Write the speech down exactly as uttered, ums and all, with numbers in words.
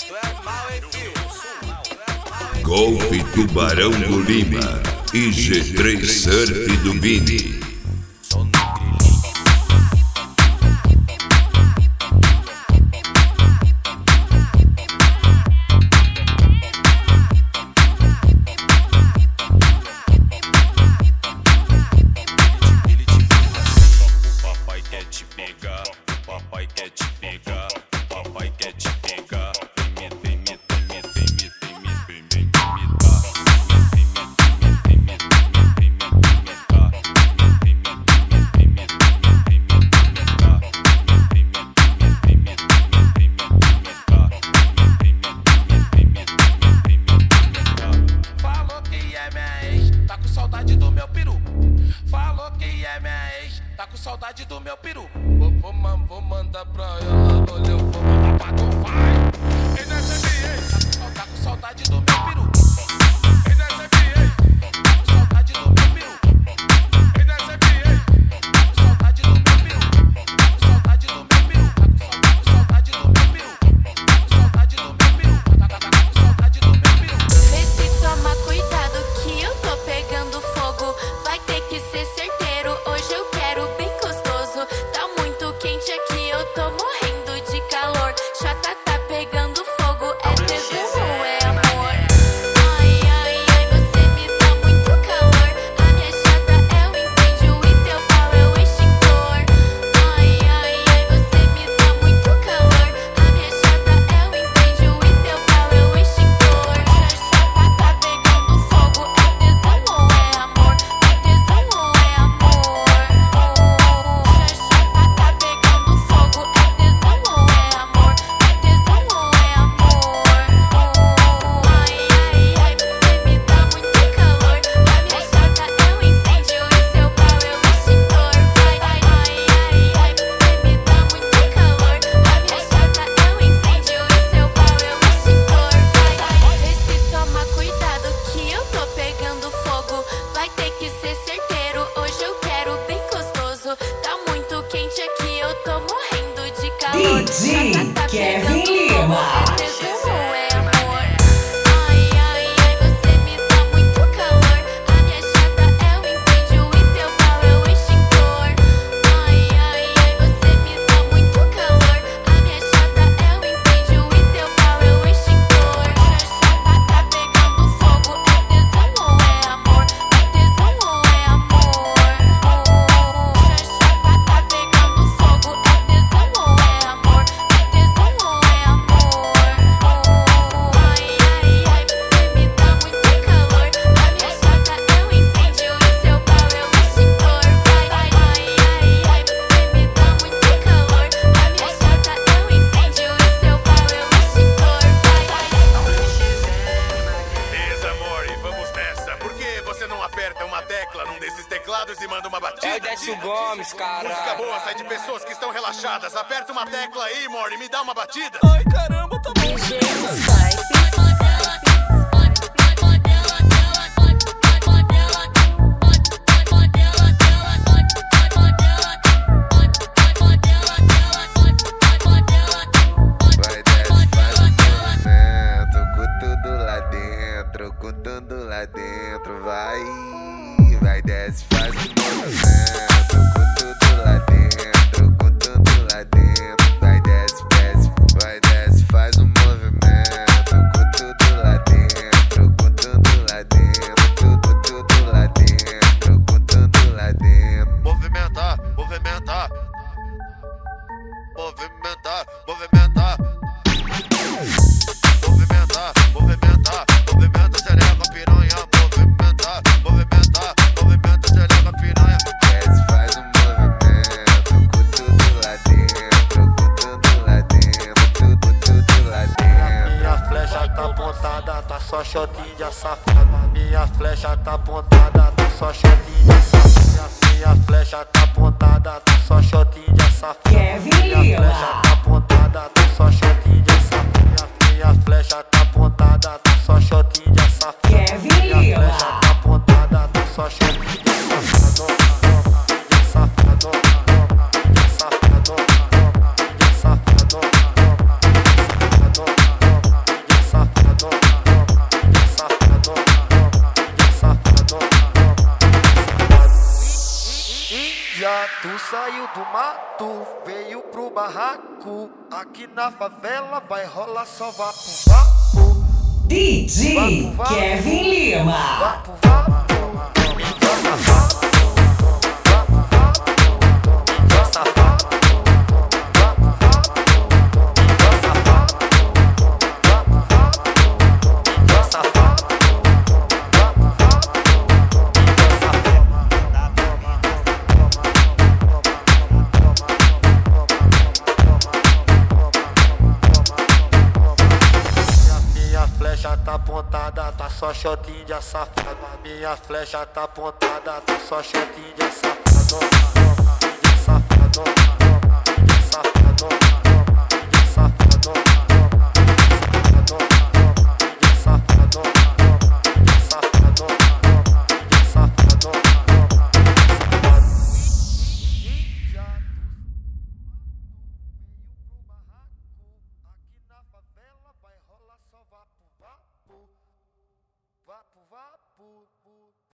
Golf Tubarão do Lima e G três Surf do Vini. Tá com saudade do meu peru. Vou, vou, vou mandar pra ela, olha, eu vou mandar pra tu, vai. Ei, nessa B A, tá com saudade do meu peru. Ei, nessa B A, tá com saudade do meu peru. Ei, nessa B A, tá com saudade do meu peru. Tá com saudade do meu peru. Tá com saudade do meu peru. Tá com saudade do meu peru. Tá com saudade do meu peru. Vê se toma cuidado que eu tô pegando fogo. Vai ter que ser certeiro, hoje eu quero bem gostoso. Tá muito quente aqui, eu tô morrendo de calor. Chata tá pegando fogo, é tesão ou é amor? Ai, ai, ai, você me dá muito calor. A minha chata é o incêndio e teu pau é o extintor. Ai, ai, ai, você me dá muito calor. A minha chata é o incêndio e teu pau é o extintor. Chata tá pegando fogo, é tesão ou é amor? É tesão ou é amor? Chata tá pegando fogo, é tesão ou é amor? É tesão ou é amor? Ai, ai, ai, você me dá muito calor. A minha chata é um incêndio e seu pau é o extintor. Vai, ai, ai, ai, você me dá muito calor. A minha chata é um incêndio e seu pau é o extintor. Vai, ai, vê se toma cuidado que eu tô pegando fogo. Vai ter que ser certeiro, hoje eu quero bem gostoso. Tá muito quente aqui, eu tô morrendo de calor. D J Chata tá Kevin pegando Lima. fogo, é tesão ou é amor? Ai, ai, ai, você me dá muito calor. A minha chata é o incêndio e teu pau é o extintor. Ai, ai, ai, você me dá muito calor. A minha chata é o incêndio e teu pau é o extintor. Chata tá pegando fogo, é tesão ou é amor? É tesão ou é amor? Chata tá pegando fogo, é tesão ou é amor? É tesão ou é amor? Ai, ai, ai, você me dá muito calor. A minha chata é um incêndio e seu pau é o extintor. Vai, ai, ai, ai, você me dá muito calor. A minha chata é um incêndio e seu pau é o extintor. Vai, ai, Beleza, amor, e vamos nessa. Por que você não aperta uma tecla num desses teclados e manda uma batida? É o Décio Gomes, cara. Música boa sai de pessoas que estão relaxadas. Aperta uma tecla aí, amor, e me dá uma batida. Ai, caramba, tá bom. Vai desce, faz um movimento com tudo lá dentro, com tudo lá dentro, vai. Vai desce, faz um movimento com tudo lá dentro, com tudo lá dentro. Vai desce, desce, vai desce, faz um movimento com tudo lá dentro, com tudo lá dentro, tudo, tudo lá dentro, com tudo lá dentro. Movimentar, movimentar. Movimentar, movimentar. Movimentar, movimentar. Movimenta, xereca, piranha. Movimentar, movimentar. Movimenta, xereca, piranha. Desce, faz um movimento com tudo lá dentro, com tudo lá dentro, tudo, tudo lá dentro. Minha flecha tá apontada, tá só shotinha safada. Minha flecha tá apontada, tá só shotinha safada. Minha flecha tá apontada, tá só shotinha safada. Kevin Minha Lima. flecha tá apontada, tá só shotinha safada. Minha flecha tá apontada, tá só shotinha safada. Kevin Minha Lima. flecha tá apontada, tá só shotinha safada. Safado, safado, safado, safado. Índia, tu saiu do mato, veio pro barraco. Aqui na favela vai rolar só vapo, vapo. D J Vapo, vapo. Kevin Lima. Vapo, vapo. Índia safado. Vapo, vapo. Índia safado. Vapo, vapo. Índia safado. Vapo, vapo. Índia safado. Vapo, vapo. Índia safado. Minha flecha tá apontada, tá só shotinha safada. Minha flecha tá apontada, tá só shotinha safada. Índia safado, índia safado, índia safado, índia safado, índia safado, índia safado, aqui na favela vai rolar só vapo, vapo, vapo, vapo.